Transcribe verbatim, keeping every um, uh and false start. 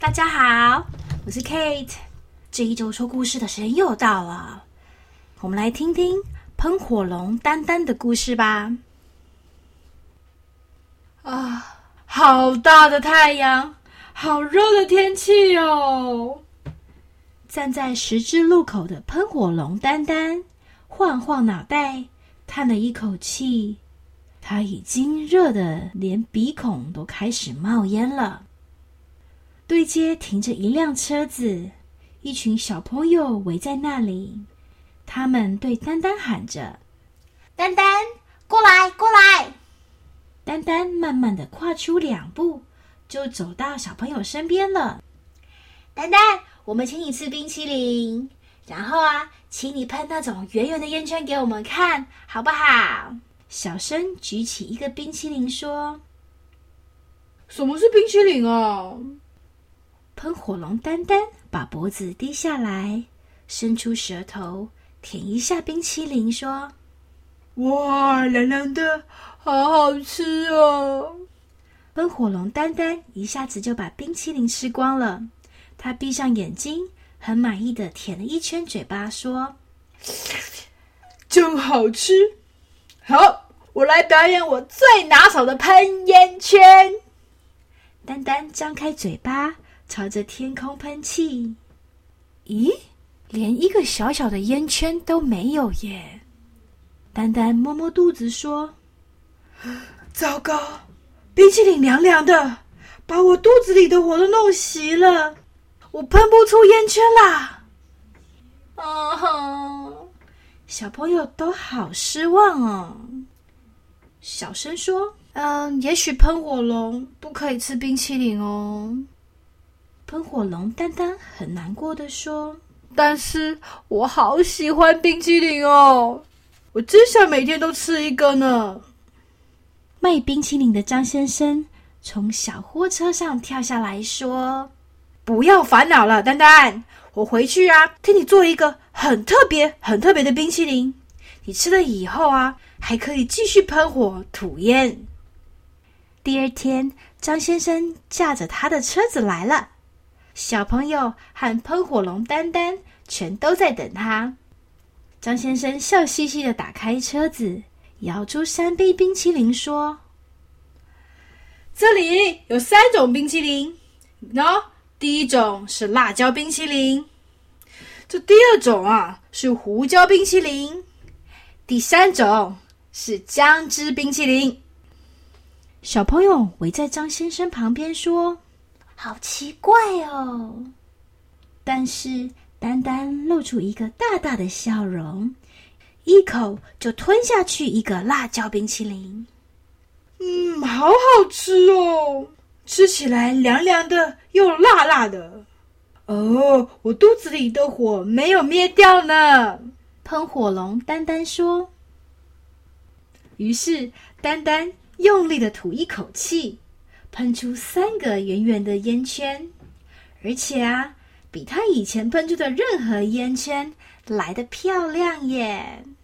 大家好，我是 Kate。这一周说故事的时间又到了，我们来听听喷火龙丹丹的故事吧。啊，好大的太阳，好热的天气哦！站在十字路口的喷火龙丹丹晃晃脑袋，叹了一口气，他已经热得连鼻孔都开始冒烟了。对街停着一辆车子，一群小朋友围在那里，他们对丹丹喊着：丹丹，过来，过来！丹丹慢慢地跨出两步，就走到小朋友身边了。丹丹，我们请你吃冰淇淋，然后啊，请你喷那种圆圆的烟圈给我们看，好不好？小声举起一个冰淇淋说：什么是冰淇淋啊？喷火龙丹丹把脖子低下来，伸出舌头舔一下冰淇淋说：哇，凉凉的，好好吃哦！喷火龙丹丹一下子就把冰淇淋吃光了，他闭上眼睛，很满意的舔了一圈嘴巴说：真好吃！好，我来表演我最拿手的喷烟圈。丹丹张开嘴巴，朝着天空喷气。咦，连一个小小的烟圈都没有耶！丹丹摸摸肚子说：糟糕，冰淇淋凉凉的，把我肚子里的火都弄熄了，我喷不出烟圈啦！啊哈，小朋友都好失望哦。小声说：嗯，也许喷火龙不可以吃冰淇淋哦。喷火龙丹丹很难过的说：但是我好喜欢冰淇淋哦，我真想每天都吃一个呢。卖冰淇淋的张先生从小货车上跳下来说：不要烦恼了，丹丹，我回去啊，替你做一个很特别很特别的冰淇淋，你吃了以后啊，还可以继续喷火吐烟。第二天，张先生驾着他的车子来了，小朋友和喷火龙丹丹全都在等他。张先生笑嘻嘻地打开车子，摇出三杯冰淇淋说：这里有三种冰淇淋喏，第一种是辣椒冰淇淋，这第二种啊是胡椒冰淇淋，第三种是姜汁冰淇淋。小朋友围在张先生旁边说：好奇怪哦。但是丹丹露出一个大大的笑容，一口就吞下去一个辣椒冰淇淋。嗯，好好吃哦，吃起来凉凉的又辣辣的。哦，我肚子里的火没有灭掉呢。喷火龙丹丹说。于是丹丹用力的吐一口气，喷出三个圆圆的烟圈，而且啊，比他以前喷出的任何烟圈来得漂亮耶。